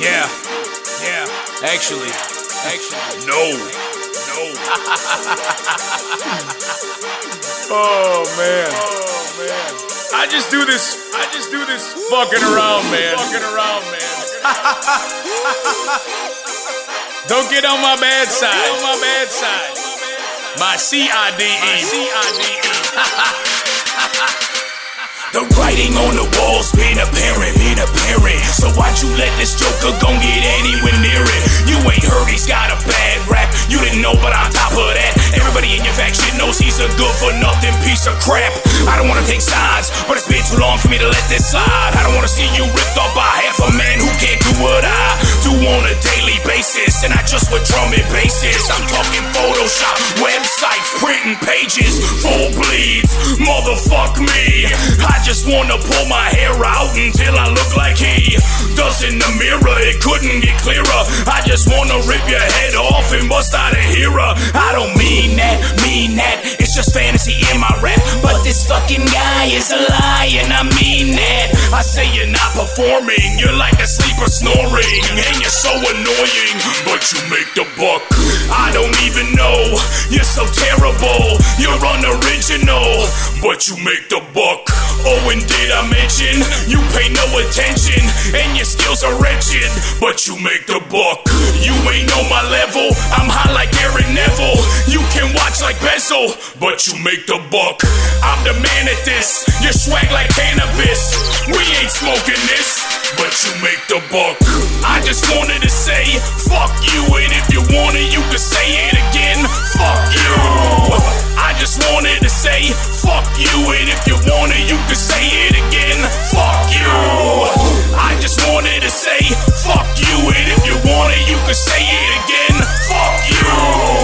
Yeah, actually, no. Oh man. I just do this fucking around, man. Don't get on my bad side. My CIDE. The writing on the walls been apparent. So why'd you let this joker gon' get anywhere near it? You ain't heard he's got a bad rap. You didn't know, but on top of that, everybody in your faction knows he's a good for nothing piece of crap. I don't wanna take sides, but it's been too long for me to let this slide. I don't wanna see you ripped up by half a man who can't do what I do on a daily basis. And I just with drum and basses. I'm talking Photoshop, websites, printing pages, full bleeds. Motherfuck me. I just wanna pull my hair out until I look like he does in the mirror. It couldn't get clearer. I just wanna rip your head off and bust out a hero. I don't mean that. It's just fantasy in my rap. But this fucking guy is a lie, and I mean that. I say you're not performing. You're like a sleeper snoring, and you're so annoying, but you make the buck. I don't even know. You're so terrible. You're unoriginal, but you make the buck. Oh, and did I mention you pay no attention and your skills are wretched, but you make the buck. You ain't on my level. I'm high like Aaron Neville. You can watch like Bezel, but you make the buck. I'm the man at this. You swag like cannabis. We ain't smoking this, but you make the buck. I just wanted to say fuck you, and if you want it, you can say it again. Fuck you. I just wanted to say fuck you, and if you want it, you can say it again. Fuck you. I just wanted to say fuck you, and if you want it, you can say it again. Fuck you.